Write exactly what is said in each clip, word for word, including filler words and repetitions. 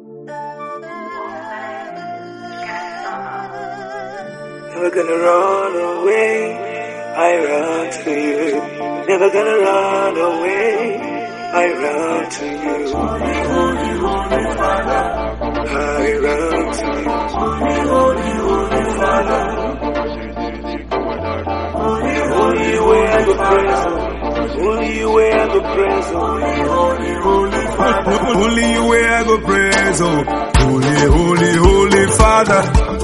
Never gonna run away, I run to you. Never gonna run away, I run to you. Holy, holy, holy Father, I run to you. holy, holy, holy Father, holy, Only you where I go present. Only you where I go present. holy, holy Father, Only you where I go praise, oh, holy, holy, holy Father.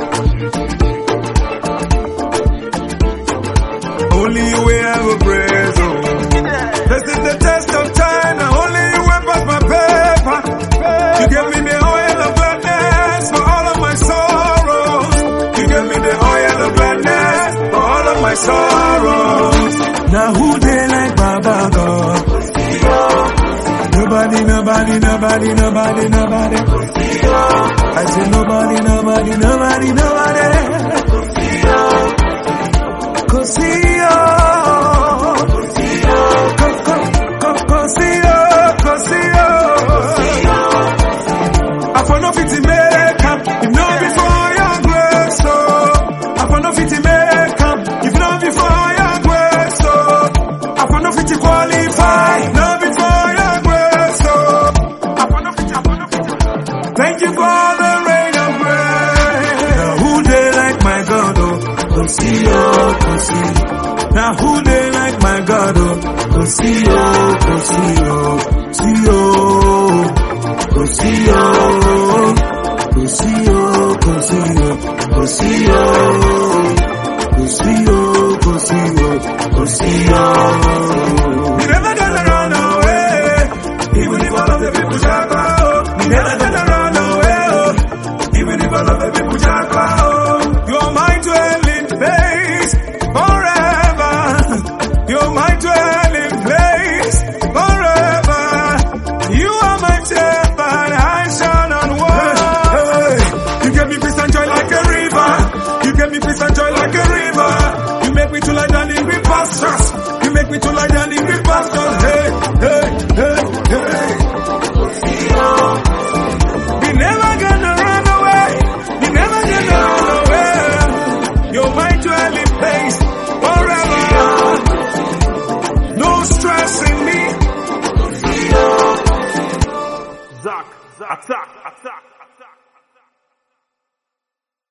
Only you where I go praise, oh. This is the test of time, and only you will pass my paper. You gave me the oil of gladness for all of my sorrows. You gave me the oil of gladness for all of my sorrows. Now who they like Baba God? Nobody, nobody, nobody, nobody, nobody. I say nobody, nobody, nobody, nobody. Cosio, Cosio, Cosio. I for no fit make up, if not before your grace, so. I for no fit make up, if not before your grace, so. I for no fit qualify, not before your grace, so. I for no fit, I for no fit. Thank you for the rain of grace. Now who they like my God, oh, Cosio, Cosio. Now who they like my God, oh, Cosio, Cosio, Cosio, Cosio, Cosio, Cosio, Cosio, Cosio, Cosio, Cosio. We never gonna run away, even if all of the people shout out. We never gonna run away, oh, even if all of the people shout out. You are my dwelling place forever. You're my dwelling place forever. You are my shepherd, I shall not want. Hey, hey. You give me peace and joy like a river. You give me peace and joy like a river. You make me to lie down in green pastures. You make me to lie down in green pastures. Hey, hey, hey, hey. We never gonna run away. We never gonna run away. You're my dwelling place forever. No stress in me. Zach, Zach, Zach.